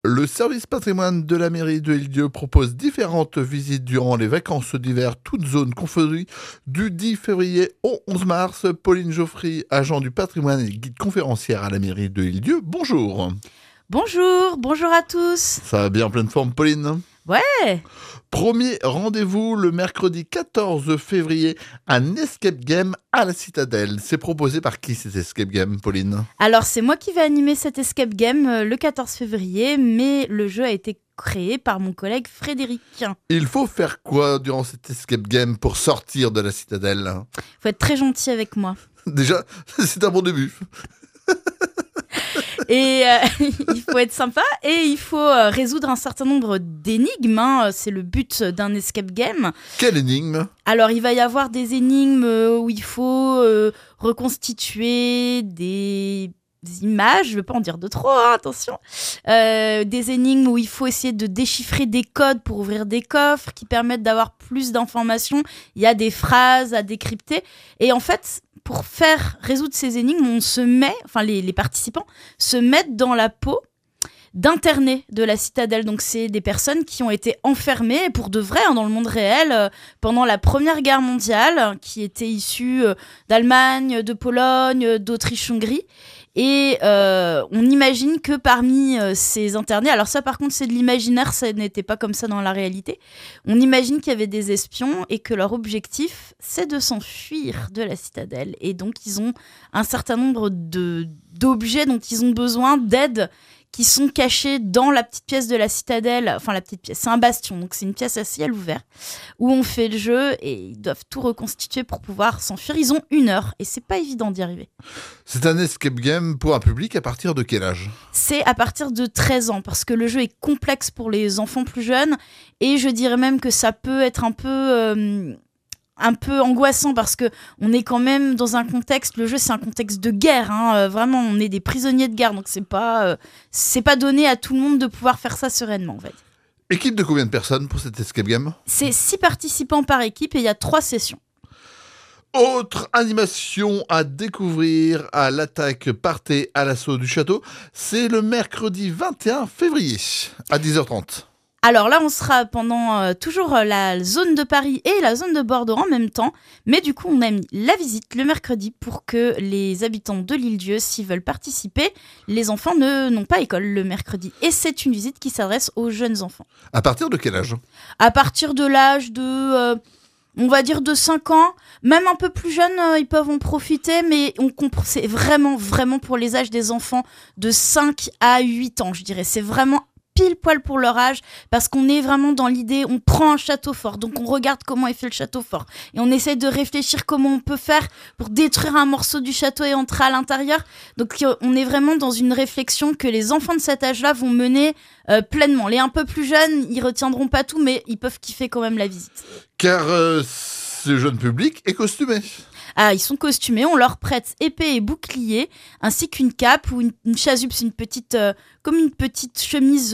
Le service patrimoine de la mairie de L'Île-d'Yeu propose différentes visites durant les vacances d'hiver, toutes zones confondues, du 10 février au 11 mars. Pauline Geoffry, agent du patrimoine et guide conférencière à la mairie de L'Île-d'Yeu. Bonjour. Bonjour à tous. Ça va bien en pleine forme, Pauline? Ouais. Premier rendez-vous le mercredi 14 février, un escape game à la Citadelle. C'est proposé par qui cet escape game, Pauline? Alors c'est moi qui vais animer cet escape game le 14 février, mais le jeu a été créé par mon collègue Frédéric. Il faut faire quoi durant cet escape game pour sortir de la Citadelle? Faut être très gentil avec moi. Déjà, c'est un bon début. Et il faut être sympa et il faut résoudre un certain nombre d'énigmes. C'est le but d'un escape game. Quelle énigme? Alors, il va y avoir des énigmes où il faut reconstituer des images, je ne veux pas en dire de trop, hein, attention. Des énigmes où il faut essayer de déchiffrer des codes pour ouvrir des coffres qui permettent d'avoir plus d'informations. Il y a des phrases à décrypter. Et en fait, pour résoudre ces énigmes, les participants se mettent dans la peau d'internés de la Citadelle. Donc c'est des personnes qui ont été enfermées pour de vrai dans le monde réel pendant la Première Guerre mondiale, qui étaient issues d'Allemagne, de Pologne, d'Autriche-Hongrie. Et on imagine que parmi ces internés, alors ça par contre c'est de l'imaginaire, ça n'était pas comme ça dans la réalité, on imagine qu'il y avait des espions et que leur objectif c'est de s'enfuir de la Citadelle. Et donc ils ont un certain nombre d'objets dont ils ont besoin d'aide, qui sont cachés dans la petite pièce de la Citadelle. Enfin, la petite pièce, c'est un bastion, donc c'est une pièce à ciel ouvert, où on fait le jeu et ils doivent tout reconstituer pour pouvoir s'enfuir. Ils ont 1 heure et c'est pas évident d'y arriver. C'est un escape game pour un public à partir de quel âge? C'est à partir de 13 ans, parce que le jeu est complexe pour les enfants plus jeunes, et je dirais même que ça peut être un peu angoissant parce que on est quand même dans un contexte, le jeu c'est un contexte de guerre, hein, vraiment on est des prisonniers de guerre, donc c'est pas donné à tout le monde de pouvoir faire ça sereinement en fait. Équipe de combien de personnes pour cet escape game? C'est 6 participants par équipe et il y a 3 sessions. Autre animation à découvrir à l'attaque Partez à l'assaut du château, c'est le mercredi 21 février à 10h30. Alors là, on sera pendant toujours la zone de Paris et la zone de Bordeaux en même temps. Mais du coup, on a mis la visite le mercredi pour que les habitants de L'Île-d'Yeu, s'ils veulent participer, les enfants n'ont pas école le mercredi. Et c'est une visite qui s'adresse aux jeunes enfants. À partir de quel âge? À partir de l'âge de... on va dire de 5 ans, même un peu plus jeunes, ils peuvent en profiter, mais c'est vraiment, vraiment pour les âges des enfants de 5 à 8 ans, je dirais. C'est vraiment pile poil pour leur âge, parce qu'on est vraiment dans l'idée, on prend un château fort, donc on regarde comment est fait le château fort, et on essaye de réfléchir comment on peut faire pour détruire un morceau du château et entrer à l'intérieur. Donc on est vraiment dans une réflexion que les enfants de cet âge-là vont mener pleinement. Les un peu plus jeunes, ils retiendront pas tout, mais ils peuvent kiffer quand même la visite. Car ce jeune public est costumé. Ah, ils sont costumés, on leur prête épée et bouclier, ainsi qu'une cape ou une chasuble, c'est comme une petite chemise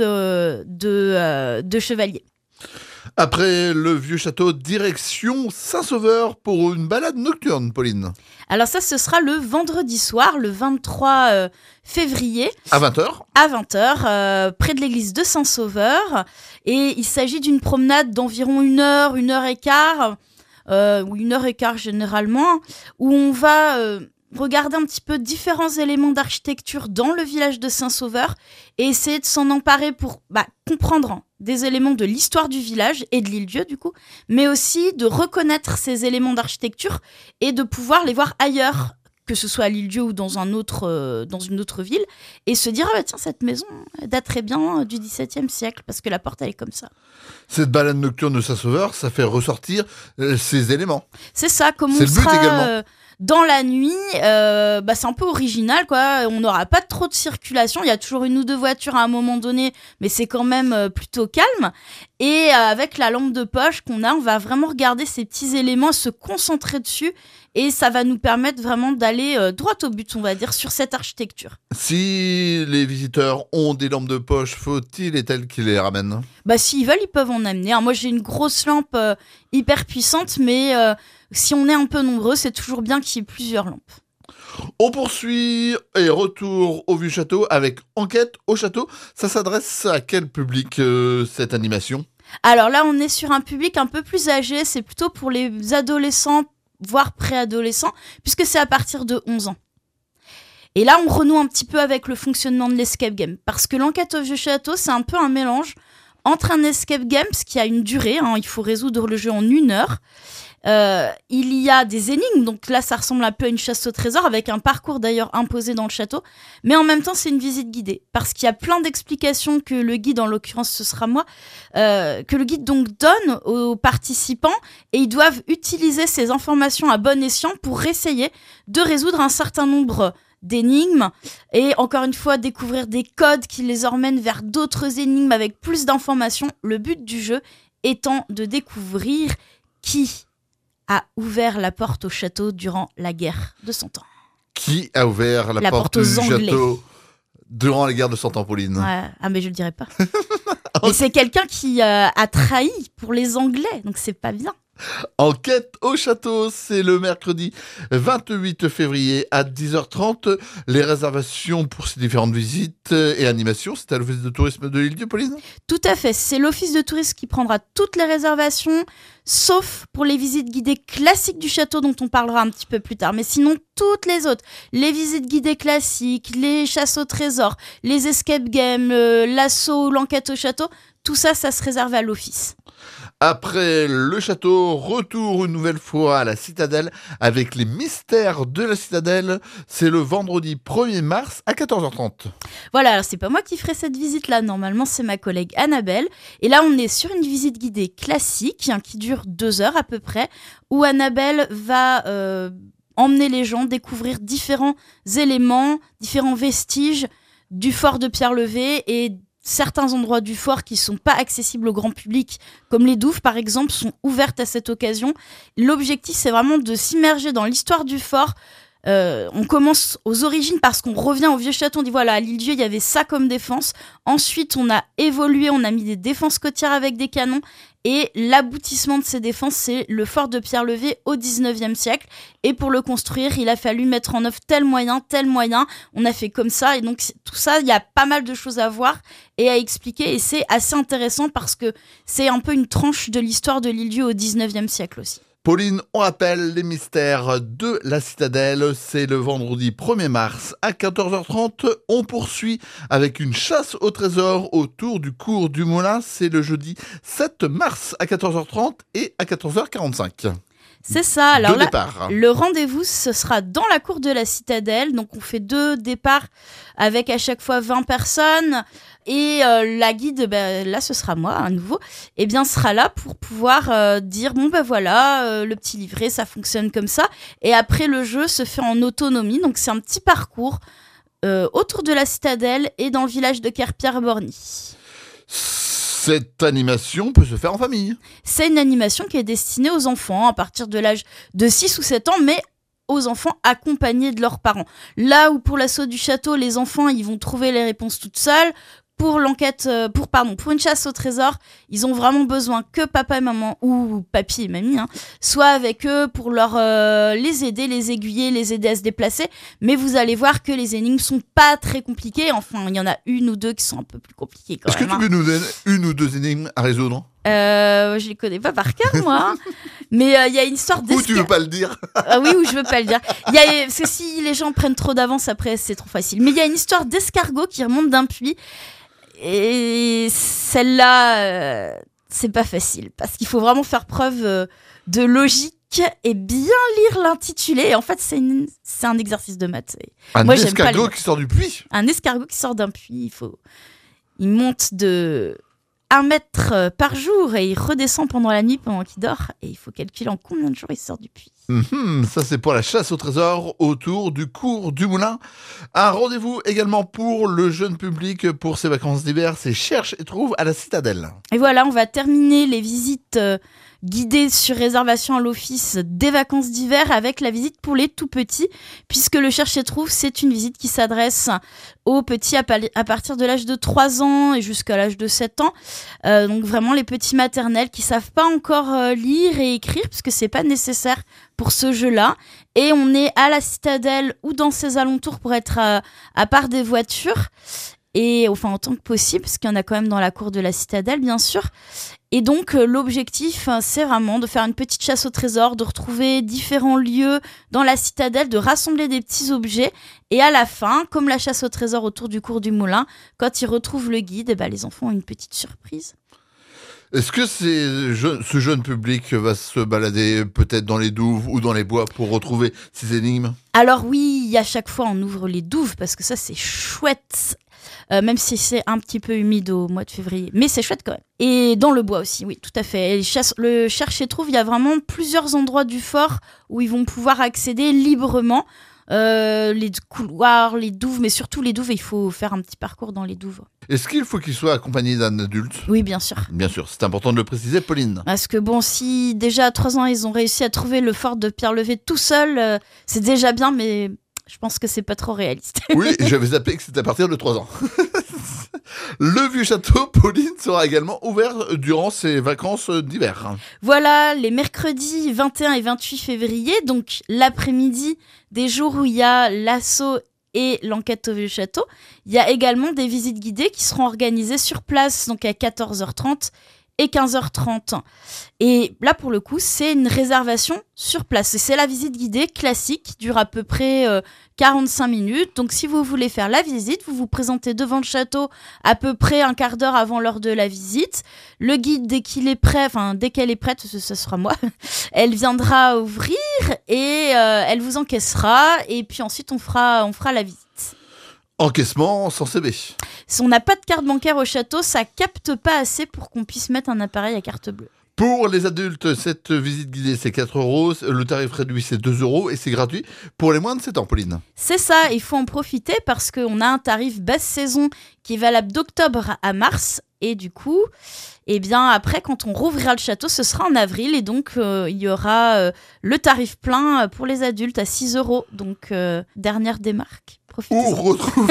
de chevalier. Après le vieux château, direction Saint-Sauveur pour une balade nocturne, Pauline. Alors ça, ce sera le vendredi soir, le 23 février. À 20h. À 20h, près de l'église de Saint-Sauveur. Et il s'agit d'une promenade d'environ 1 heure, 1 heure et quart, ou 1 heure et quart généralement, où on va regarder un petit peu différents éléments d'architecture dans le village de Saint-Sauveur et essayer de s'en emparer pour comprendre des éléments de l'histoire du village et de L'Île-d'Yeu du coup, mais aussi de reconnaître ces éléments d'architecture et de pouvoir les voir ailleurs, que ce soit à L'Île-d'Yeu ou dans une autre ville, et se dire tiens, cette maison date très bien du XVIIe siècle parce que la porte elle est comme ça. Cette balade nocturne de Saint-Sauveur, ça fait ressortir ces éléments. C'est ça, comme c'est on le but sera également. dans la nuit, c'est un peu original quoi. On n'aura pas trop de circulation, il y a toujours 1 ou 2 voitures à un moment donné, mais c'est quand même plutôt calme. Et avec la lampe de poche qu'on a, on va vraiment regarder ces petits éléments, se concentrer dessus, et ça va nous permettre vraiment d'aller droit au but, on va dire, sur cette architecture. Si les visiteurs ont des lampes de poche, faut-il est-elle qu'ils les ramènent? S'ils veulent, ils peuvent en amener. Moi, j'ai une grosse lampe hyper puissante, mais si on est un peu nombreux, c'est toujours bien qu'il y ait plusieurs lampes. On poursuit et retour au Vieux Château avec Enquête au Château. Ça s'adresse à quel public cette animation ? Alors là, on est sur un public un peu plus âgé, c'est plutôt pour les adolescents, voire préadolescents, puisque c'est à partir de 11 ans. Et là, on renoue un petit peu avec le fonctionnement de l'escape game, parce que l'Enquête au Vieux Château, c'est un peu un mélange entre un escape game, ce qui a une durée, il faut résoudre le jeu en 1 heure. Il y a des énigmes, donc là ça ressemble un peu à une chasse au trésor avec un parcours d'ailleurs imposé dans le château, mais en même temps c'est une visite guidée parce qu'il y a plein d'explications que le guide, en l'occurrence ce sera moi, que le guide donc donne aux participants et ils doivent utiliser ces informations à bon escient pour essayer de résoudre un certain nombre d'énigmes et encore une fois découvrir des codes qui les emmènent vers d'autres énigmes avec plus d'informations, le but du jeu étant de découvrir qui a ouvert la porte au château durant la guerre de 100 ans. Qui a ouvert la porte aux du Anglais. château durant la guerre de 100 ans, Pauline ? Ouais. Ah, mais je le dirai pas. Mais c'est quelqu'un qui a trahi pour les Anglais, donc c'est pas bien. Enquête au Château, c'est le mercredi 28 février à 10h30. Les réservations pour ces différentes visites et animations, c'est à l'Office de tourisme de l'Île-Dieu, Pauline ? Tout à fait, c'est l'Office de tourisme qui prendra toutes les réservations, sauf pour les visites guidées classiques du château dont on parlera un petit peu plus tard. Mais sinon, toutes les autres, les visites guidées classiques, les chasses au trésor, les escape games, l'assaut, l'enquête au château, tout ça, ça se réserve à l'Office. Après le château, retour une nouvelle fois à la Citadelle avec les mystères de la Citadelle. C'est le vendredi 1er mars à 14h30. Voilà, alors c'est pas moi qui ferai cette visite-là, normalement c'est ma collègue Annabelle. Et là on est sur une visite guidée classique qui dure 2 heures à peu près, où Annabelle va emmener les gens découvrir différents éléments, différents vestiges du fort de Pierre-Levé et certains endroits du fort qui sont pas accessibles au grand public, comme les douves par exemple, sont ouvertes à cette occasion. L'objectif, c'est vraiment de s'immerger dans l'histoire du fort. On commence aux origines parce qu'on revient au vieux château, on dit voilà, à l'Île-Dieu, il y avait ça comme défense. Ensuite, on a évolué, on a mis des défenses côtières avec des canons. Et l'aboutissement de ces défenses, c'est le fort de Pierre-Levé au 19e siècle. Et pour le construire, il a fallu mettre en œuvre tel moyen. On a fait comme ça. Et donc, tout ça, il y a pas mal de choses à voir et à expliquer. Et c'est assez intéressant parce que c'est un peu une tranche de l'histoire de l'Île-Dieu au 19e siècle aussi. Pauline, on rappelle les mystères de la Citadelle. C'est le vendredi 1er mars à 14h30. On poursuit avec une chasse au trésor autour du cours du Moulin. C'est le jeudi 7 mars à 14h30 et à 14h45. C'est ça. Alors Deux là, départs. le rendez-vous, ce sera dans la cour de la Citadelle. Donc, on fait 2 départs avec à chaque fois 20 personnes. Et la guide, là, ce sera moi, à nouveau, sera là pour pouvoir dire, voilà, le petit livret, ça fonctionne comme ça. Et après, le jeu se fait en autonomie. Donc, c'est un petit parcours autour de la Citadelle et dans le village de Kerpierre-Borny. Cette animation peut se faire en famille. C'est une animation qui est destinée aux enfants à partir de l'âge de 6 ou 7 ans, mais aux enfants accompagnés de leurs parents. Là où pour l'assaut du château, les enfants, ils vont trouver les réponses toutes seules. Pour l'enquête, pour une chasse au trésor, ils ont vraiment besoin que papa et maman, ou papy et mamie, soient avec eux pour les aider, les aiguiller, les aider à se déplacer. Mais vous allez voir que les énigmes sont pas très compliquées. Enfin, il y en a 1 ou 2 qui sont un peu plus compliquées quand Est-ce même. que tu peux nous donner 1 ou 2 énigmes à résoudre ? Je les connais pas par cœur, moi. Mais il y a une histoire Ou tu veux pas le dire ? Oui, ou je veux pas le dire. Parce que si les gens prennent trop d'avance, après, c'est trop facile. Mais il y a une histoire d'escargot qui remonte d'un puits. Et celle-là, c'est pas facile. Parce qu'il faut vraiment faire preuve de logique et bien lire l'intitulé. Et en fait, c'est un exercice de maths. Un escargot qui sort du puits ? Un escargot qui sort d'un puits. Il monte de 1 mètre par jour et il redescend pendant la nuit pendant qu'il dort. Et il faut calculer en combien de jours il sort du puits. Ça, c'est pour la chasse au trésor autour du cours du Moulin. Un rendez-vous également pour le jeune public pour ses vacances d'hiver. C'est Cherche et Trouve à la Citadelle. Et voilà, on va terminer les visites guidées sur réservation à l'office des vacances d'hiver avec la visite pour les tout petits, puisque le Cherche et Trouve, c'est une visite qui s'adresse aux petits à partir de l'âge de 3 ans et jusqu'à l'âge de 7 ans. Donc vraiment les petits maternels qui savent pas encore lire et écrire, puisque c'est pas nécessaire pour ce jeu-là. Et on est à la citadelle ou dans ses alentours pour être à part des voitures. Et enfin, autant que possible, parce qu'il y en a quand même dans la cour de la citadelle, bien sûr. Et donc, l'objectif, c'est vraiment de faire une petite chasse au trésor, de retrouver différents lieux dans la citadelle, de rassembler des petits objets. Et à la fin, comme la chasse au trésor autour du cours du moulin, quand ils retrouvent le guide, les enfants ont une petite surprise. Est-ce que ce jeune public va se balader peut-être dans les douves ou dans les bois pour retrouver ces énigmes ? Alors oui, à chaque fois, on ouvre les douves, parce que ça, c'est chouette. Même si c'est un petit peu humide au mois de février. Mais c'est chouette quand même. Et dans le bois aussi, oui, tout à fait. Et le cherche et trouve, il y a vraiment plusieurs endroits du fort où ils vont pouvoir accéder librement. Les couloirs, les douves, mais surtout les douves, il faut faire un petit parcours dans les douves. Est-ce qu'il faut qu'il soit accompagné d'un adulte ? Oui, bien sûr. Bien sûr, c'est important de le préciser, Pauline. Parce que bon, si déjà à 3 ans, ils ont réussi à trouver le fort de Pierre-Levé tout seul, c'est déjà bien, mais je pense que c'est pas trop réaliste. Oui, j'avais zappé que c'était à partir de 3 ans. Le vieux château, Pauline, sera également ouvert durant ses vacances d'hiver. Voilà, les mercredis 21 et 28 février, donc l'après-midi, des jours où il y a l'assaut et l'enquête au vieux château. Il y a également des visites guidées qui seront organisées sur place, donc à 14h30 et 15h30. Et là, pour le coup, c'est une réservation sur place. Et c'est la visite guidée classique, qui dure à peu près 45 minutes. Donc, si vous voulez faire la visite, vous vous présentez devant le château à peu près un quart d'heure avant l'heure de la visite. Le guide, dès qu'elle est prête, ce sera moi, elle viendra ouvrir et elle vous encaissera. Et puis ensuite, on fera la visite. Encaissement sans CB. Si on n'a pas de carte bancaire au château, ça capte pas assez pour qu'on puisse mettre un appareil à carte bleue. Pour les adultes, cette visite guidée, c'est 4 €. Le tarif réduit, c'est 2 € et c'est gratuit pour les moins de 7 ans, Pauline. C'est ça, il faut en profiter parce qu'on a un tarif basse saison qui est valable d'octobre à mars. Et du coup, après, quand on rouvrira le château, ce sera en avril. Et donc, il y aura le tarif plein pour les adultes à 6 €. Donc, dernière démarque. Ou retrouver...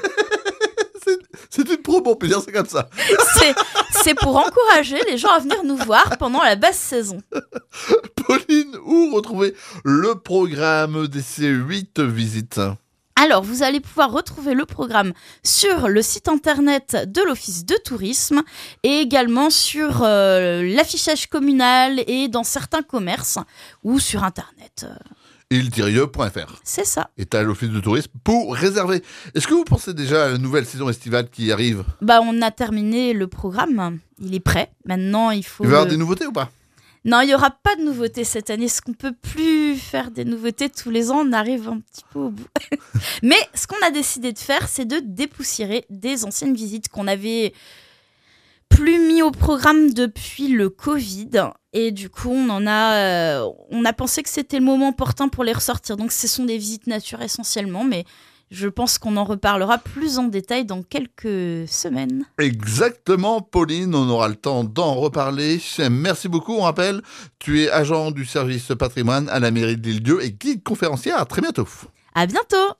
c'est une promo, on peut dire c'est comme ça. C'est pour encourager les gens à venir nous voir pendant la basse saison. Pauline, où retrouver le programme de ces 8 visites ? Alors, vous allez pouvoir retrouver le programme sur le site internet de l'Office de tourisme et également sur l'affichage communal et dans certains commerces ou sur internet. il-e.fr. C'est ça. Et à l'Office de tourisme pour réserver. Est-ce que vous pensez déjà à la nouvelle saison estivale qui arrive ? On a terminé le programme. Il est prêt. Maintenant, il faut... Il va y avoir des nouveautés ou pas ? Non, il n'y aura pas de nouveautés cette année. Est-ce qu'on peut plus faire des nouveautés tous les ans ? On arrive un petit peu au bout. Mais ce qu'on a décidé de faire, c'est de dépoussiérer des anciennes visites qu'on avait plus mis au programme depuis le Covid. Et du coup, on a pensé que c'était le moment opportun pour les ressortir. Donc, ce sont des visites nature essentiellement, mais je pense qu'on en reparlera plus en détail dans quelques semaines. Exactement, Pauline, on aura le temps d'en reparler. Merci beaucoup, on rappelle, tu es agent du service patrimoine à la mairie de l'Île-d'Yeu et guide conférencière. À très bientôt. À bientôt.